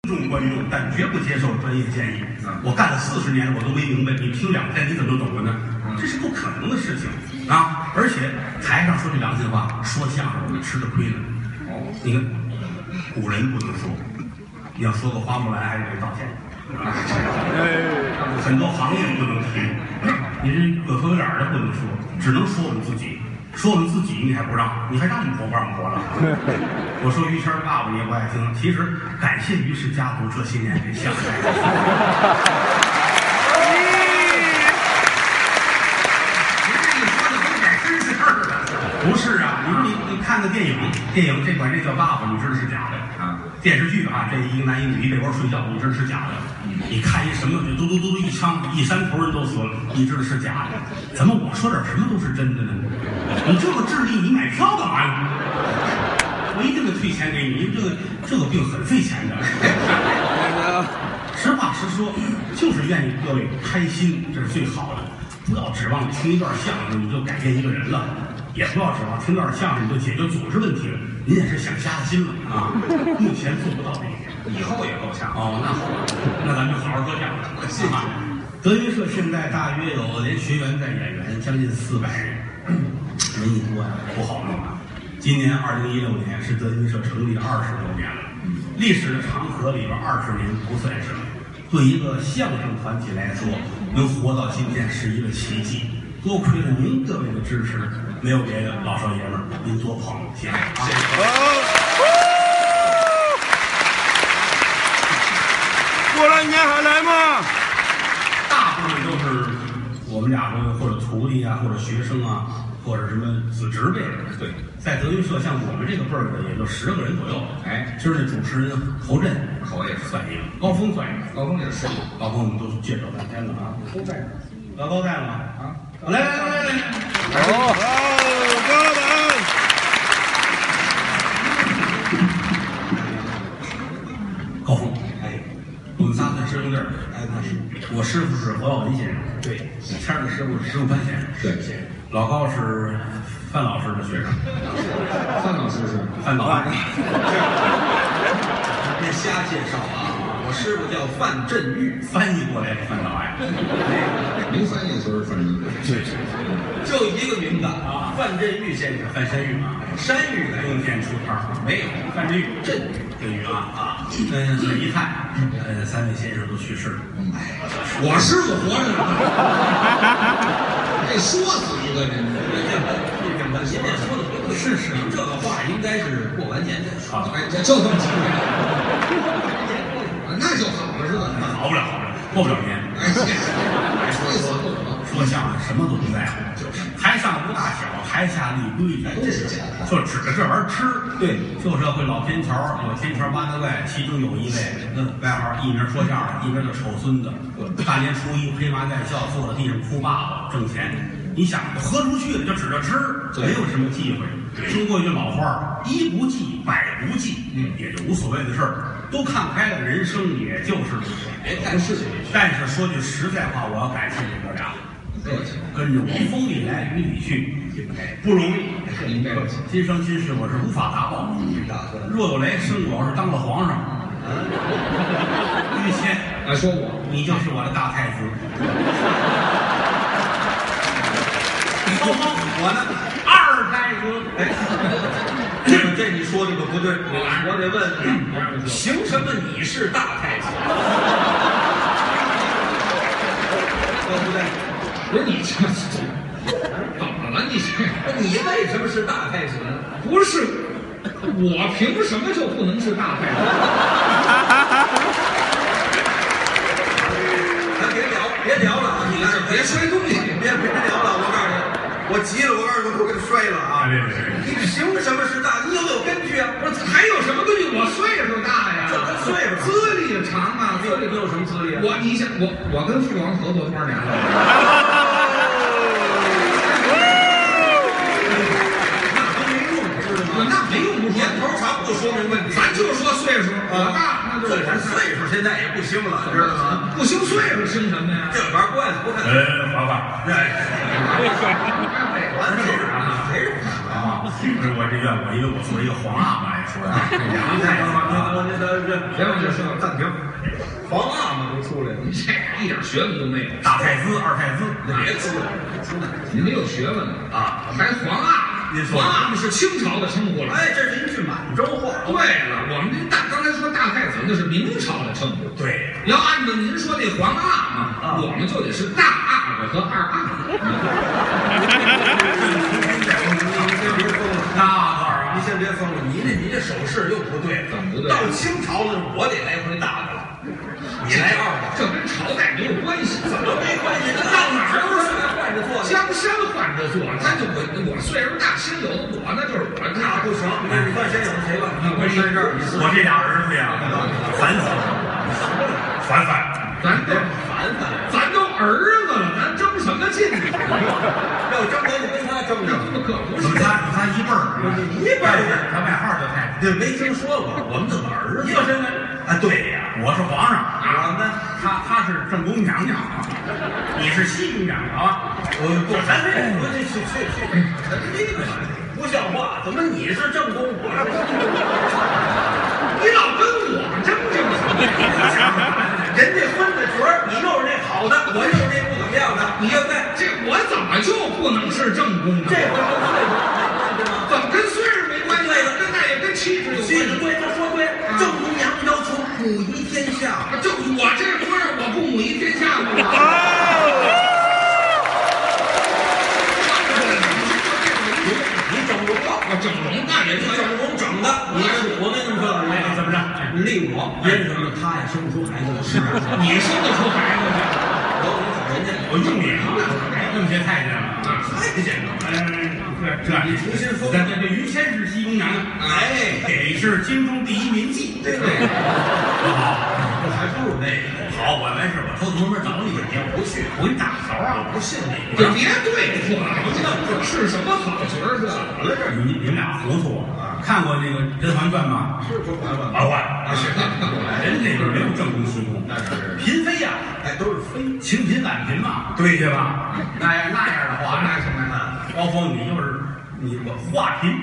重观众，但绝不接受专业建议。我干了40年，我都没明白，你听2天你怎么就懂了呢？这是不可能的事情啊！而且台上说这2句话，说相声我们吃着亏呢。你看，古人不能说，你要说个花木兰还得给道歉。很多行业不能提，你这有头有脸的不能说，只能说我们自己。说我们自己你还不让，你还让我们活不让我们活了？我说于谦爸爸你也不爱听，其实感谢于氏家族这些年给相声。不是啊，你说你看个电影这管这叫爸爸，你知道是假的啊？电视剧啊，这一个男一女一被窝睡觉，你知道是假的。你看一什么就嘟嘟嘟一枪，一山头人都死了，你知道是假的。怎么我说点什么都是真的呢？你这个智力，你买票干嘛呀？我一定得退钱给你，因为这个病很费钱的。实话实说，就是愿意各位开心，这是最好的。不要指望听一段相声你就改变一个人了。也不要指望听段相声你就解决组织问题了，您也是想瞎了心了啊！目前做不到这一点， 以后也够呛。 哦，那好，那咱们就好好说相声。谢谢。德云社现在大约有连学员带演员将近400人，人一多呀，不好弄啊。今年2016年是德云社成立20周年了，历史的长河里边20年不算什么，对一个相声团体来说，能活到今天是一个奇迹。多亏了您各位的支持，没有别的，老少爷们儿，您多捧，谢谢啊！ 过来年还来吗？ 大部分都是我们俩或者徒弟啊，或者学生啊，或者什么子侄辈的。 对， 在德云社，像我们这个辈儿的，也就10个人左右。哎，今儿这主持人侯震， 侯也是算一个，高峰算一个， 高峰也是， 高峰我们都介绍半天了啊，都在呢，老高在了吗？啊，来， 好，高等。 高峰，哎，我们仨算师兄弟儿，哎，那是，我师傅是侯耀文先生，对，谦儿的师傅是石富潘先生， 对， 老高是范老师的学生， 范老师是范老师， 别瞎介绍啊！我师傅叫范振玉， 翻译过来是范老爷， 您翻译的时候是范振玉， 对， 就一个名字啊，范振玉先生， 范山玉啊， 山玉的冬天出摊没有， 范振玉， 振玉啊，很遗憾，3位先生都去世了， 我师傅活着呢，这说死一个人， 您这说的不对， 是这个话应该是过完年再说。 好， 哎，就这么几天，那就好了是吧？ 好不了，过不了年。 哎， 说相声什么都不在乎，就是台上无大小，台下立规矩，就指着这玩意儿吃。对，旧社会老天桥有天桥八大怪，其中有一位外号一名说相声，一名叫丑孙子。大年初一披麻戴孝坐在地上哭爸爸挣钱。你想喝出去了就指着吃，没有什么忌讳。听过一句老话，一不忌，百不忌，也就无所谓的事儿。都看开了，人生也就是如此。 别干事情。 但是说句实在话，我要感谢这哥俩，跟着我风里来雨里去，不容易。今生今世我是无法答报。若有来生，我要是当了皇上，于谦， 说我， 你就是我的大太子。高峰，我呢2太子。 这你说这个不对，我得问，凭什么你是大太子？不对， 不是你这怎么了？ 你为什么是大太子呢？ 不是我凭什么就不能是大太子？ 咱别聊了啊！你别摔东西， 别聊了！我告诉你，我急了，我告诉你，我给他摔了啊！你凭什么是大？你有没有根据啊？ 不是还有什么根据？我岁数大呀， 这跟岁数资历长啊， 资历有什么资历啊？ 你想我跟父王合作多少年了？那没用， 年头长不说明问题， 咱就说岁数，我大那就是岁数现在也不兴了，知道吗？ 不兴岁数兴什么呀？ 这玩惯不看。 华华， 完事啊，谁是不看啊？ 我这愿我因为我做一个皇阿玛来说呀， 别往这说，暂停。 皇阿玛都出来了， 你这一点学问都没有。 大太子、二太子， 别出来， 你没有学问啊， 还皇阿玛？皇阿玛是清朝的称呼了。 哎，这是一句满洲话。 对了，我们这刚才说大太子那是明朝的称呼。 对， 要按照您说那皇阿玛，我们就得是大阿玛和二阿玛。 你先别疯了，你这手势又不对， 怎么不对？ 到清朝了，我得来回大的了，你来二的， 这跟朝代没有关系。 怎么没关系？到哪儿都是换着做， 江山换着做。他就我岁数大，心有的我，那就是我。 那不行，你看先有谁吧？我身这儿， 我这俩儿子呀，烦死了，烦， 咱都儿子了，咱争什么劲？ 要争我就跟他争着， 可不是。 他一辈儿， 一辈儿， 他外号叫太子， 这没听说过，我们怎么儿子？ 你有身份啊？对呀，我是皇上啊， 他是正宫娘娘啊，你是西宫娘娘啊？ 我这去，这个不像话，怎么你是正宫，我是西宫？ 你老跟我争什么？ 人家分的角儿，你又是那好的，我又是那不怎么样的，你要在这我怎么就不能是正宫呢？ 这回跟岁数怎么跟岁数没关系？跟那也跟气质有关系。 对，他说对，正宫娘要求母仪天下， 就我这不是我不母仪天下吗？ 你整容了， 我整容那也整容整的，你是我跟你们说， 怎么着？ 立我，别人说他呀生不出孩子了，是你生得出孩子去？ 我用你那么些太监了， 太监了， 这你重新说，这于谦是西宫娘娘， 哎， 给是京中第一名妓， 对， 多好， 这还不如那个好，我完事我偷偷摸找你，你要不去，我给你打个勺啊， 我不信你， 就别对付了，这是什么好角色？ 怎么了这？ 你们俩糊涂啊！看过那个《甄嬛传》吗？ 是甄嬛吗？ 嬛啊，是人那边没有正宫西宫， 那是嫔妃呀， 哎，都是妃， 清嫔婉嫔嘛，对去吧？那样的话， 那什么呀？ 高峰，你就是我画嫔，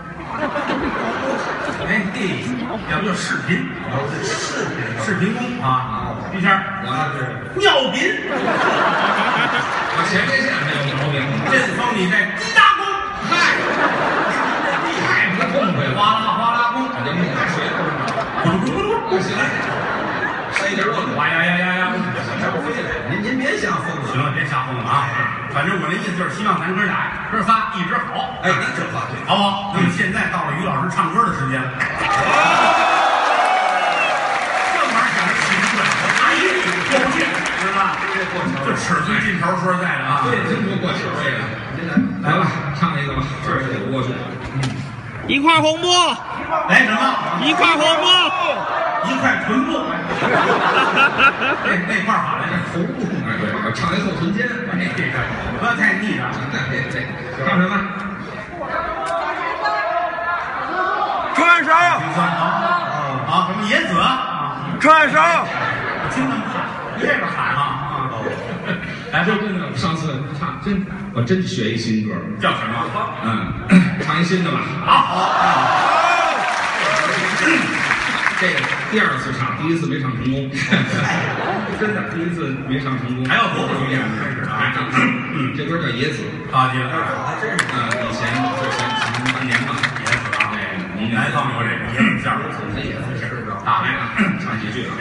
哎，要不就视频，视频宫啊，于谦， 我是尿频， 我前列腺没有毛病。 朕封你在鸡大宫， 嗨，太不痛快了， 哗啦宫， 这木大水不行， 塞点肉， 哇呀， 您别瞎疯了， 行了，别瞎疯了啊！反正我那意思就是希望咱哥仨一直好。 哎，你这话对， 好不好？那么现在到了于老师唱歌的时间了。这玩意儿想着起不来，哎，过不去，是吧？这尺寸尽头，说实在的啊， 对，真不过球这个。您来吧，唱一个吧，这是得过去。 一块红布， 来什么？ 一块红布， 一块臀部。那块好来着， 头部。哎，对，我唱一后臀尖。 哎，这个不要太腻了。 对，唱什么？ 穿啥？ 啊，什么野子啊？ 穿啥？ 我听他们喊，这边喊啊。 来，就真的，上次唱我真学一新歌， 叫什么？ 唱一新的吧。 好。 这个第二次唱，第一次没唱成功。真的，第一次没唱成功。 还要多少遍？ 这歌叫《野子》 啊，这个还真是以前3年吧， 野子啊， 你南方有这个野子馅儿， 大来唱几句啊。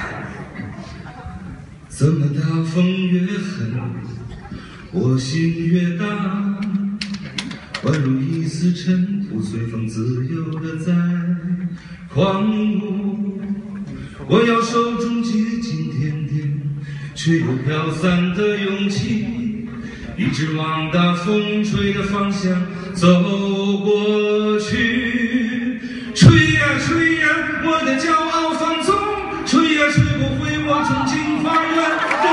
怎么大风越狠，我心越大，宛如一丝尘土，随风自由的在狂舞。我要手中几斤点点，却又飘散的勇气，一直往大风吹的方向走过去。吹呀吹呀，我的骄傲放纵，吹呀吹不回我憧憬花园。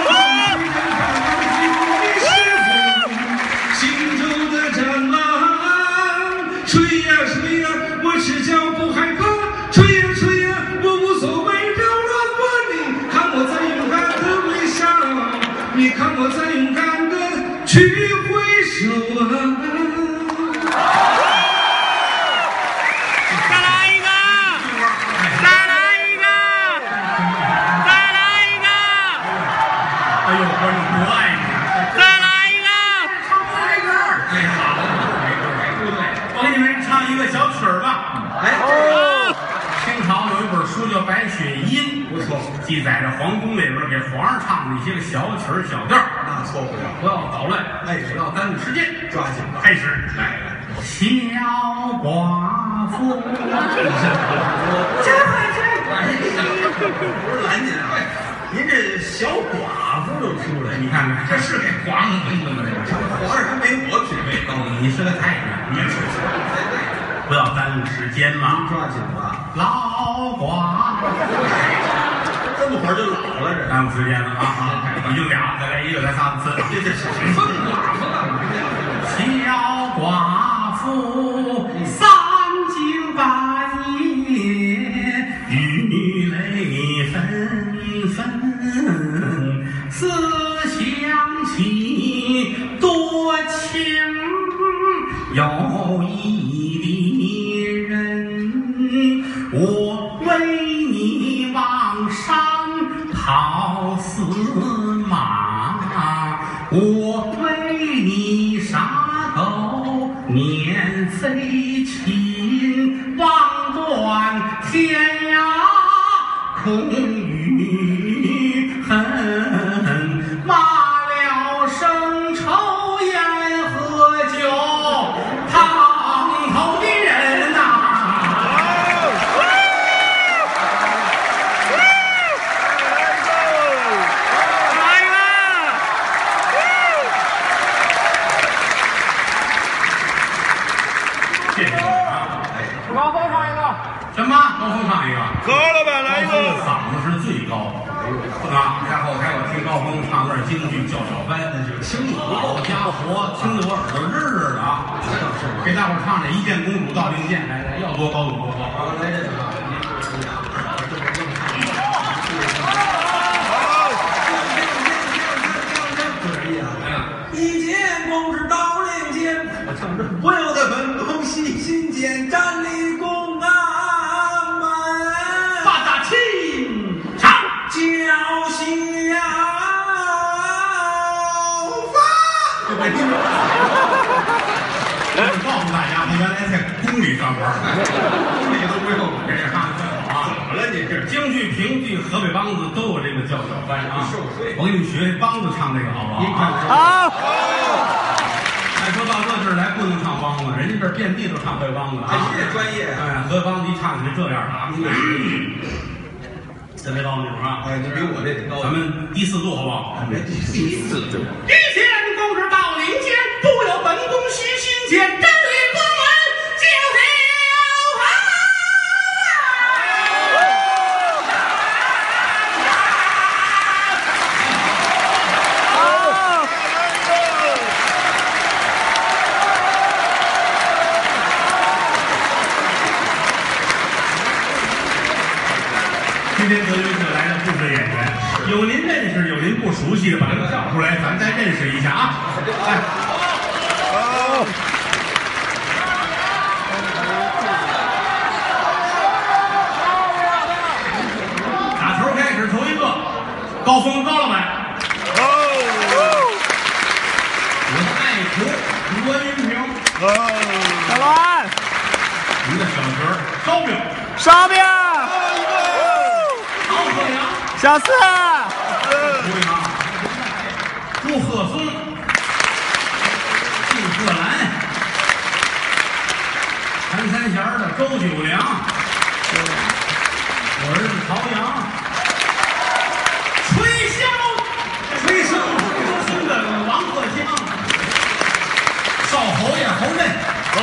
心中的战狼，吹呀吹呀，我赤脚不害怕，吹呀吹呀，我无所谓扰乱过你。看我在勇敢的微笑，你看我在勇敢的去挥手啊。 音， 不错， 记载着皇宫里边给皇上唱的一些个小曲儿小调儿， 那错不了。 不要捣乱， 哎不要耽误时间， 抓紧吧， 开始来。小寡妇， 不是拦您啊，您这小寡妇都出来， 你看看，这是给皇上听的吗？ 这皇上还没我品位高呢。 你是个太监，你是不要耽误时间嘛， 抓紧吧， 老寡妇， 这么会儿就老了，这耽误时间了啊！已经俩，再来一个，再仨次。 这分寡妇干嘛呀？ 小寡妇三更半夜，雨泪纷纷，思想起多情有意的人，我为你往上跑司马，我为你杀狗撵飞禽，望断天涯空余恨，骂了声抽烟喝酒烫头的人呐。谢谢各位啊！ 高峰唱一个， 什么？高峰唱一个。 高了吧，来一高峰的个。 嗓子是最高的啊！在后台我听高峰唱段京剧叫小班，那就听好家伙，听得我耳朵日日的啊！给大伙儿唱这一见公主到令箭，来，要多高有多高。 好，来这个啊，一见公主到令箭，我唱这不由得本宫喜心间，站立宫安门， 八大亲唱。 叫小法。 就被听着。告诉大家，他原来在宫里上班，宫里都不用这唱的最好啊！ 怎么了你这？ 京剧、评剧、河北梆子都有这个叫小班啊！ 受罪我给你们学梆子唱这个好不好？ 您看啊！ 好， 哎，说到这儿来不能唱梆子，人家这儿遍地都唱河北梆子哎， 啊！ 你这专业啊！ 哎，河北梆子一唱起来这样的啊！特别高那种啊！ 哎，你比我这得高。 咱们低4度好不好？ 第四度。 一见公主到领间，不由本宫虚心间，真理宫门就今天德云社来的不是演员，有您认识，有您不熟悉的，把他们叫出来，咱再认识一下啊！来，打头开始，头一个，高峰高老板，我的爱徒罗云平， 小栾， 您的小角儿烧饼， 烧饼， 敖鹤阳。 小四， 注意啊，祝贺松、祝贺兰、陈三弦的周九良，我儿子曹阳，吹笙的王鹤江，少侯爷侯震，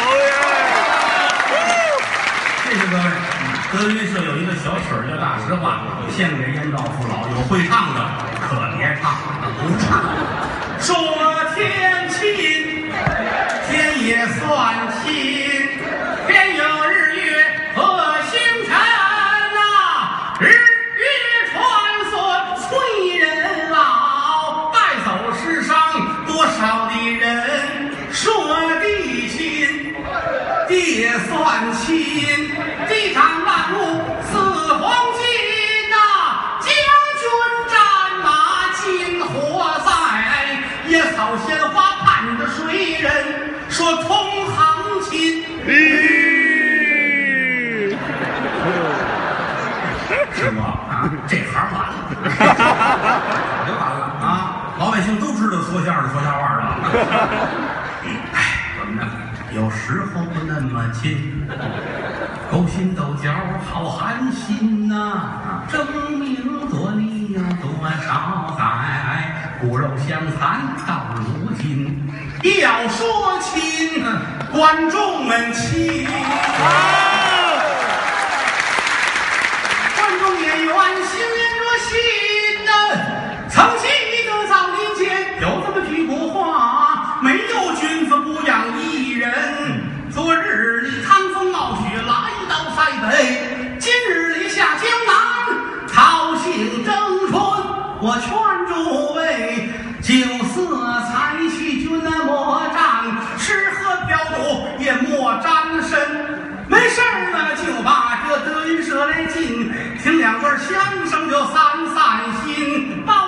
谢谢各位。德云社有一个小曲儿叫《大实话》，献给燕赵父老，有会唱的可别唱，不唱。说天亲，天也算亲，天有日月和星辰呐，日月穿梭催人老，带走世上多少的人。说地亲，地也算亲，地长万物似黄金呐，将军战马金火在，野草鲜花盼着谁人，说同行亲。 啊，这行完了，就完了啊！老百姓都知道说相声说瞎话了。哎，怎么着？有时候不那么亲，勾心斗角好寒心呐、争名夺利呀多少载，骨肉相残到如今。要说亲，观众们亲。观众演员心连着心呐、曾记得早年间有这么句古话，没有君子不养艺人。昨日里趟风冒雪来到塞北，今日里下江南讨杏争春。我劝诸位，酒色财气君莫沾，吃喝嫖赌也莫沾身。没事儿呢，就把这德云社来进，听两段相声就散散心。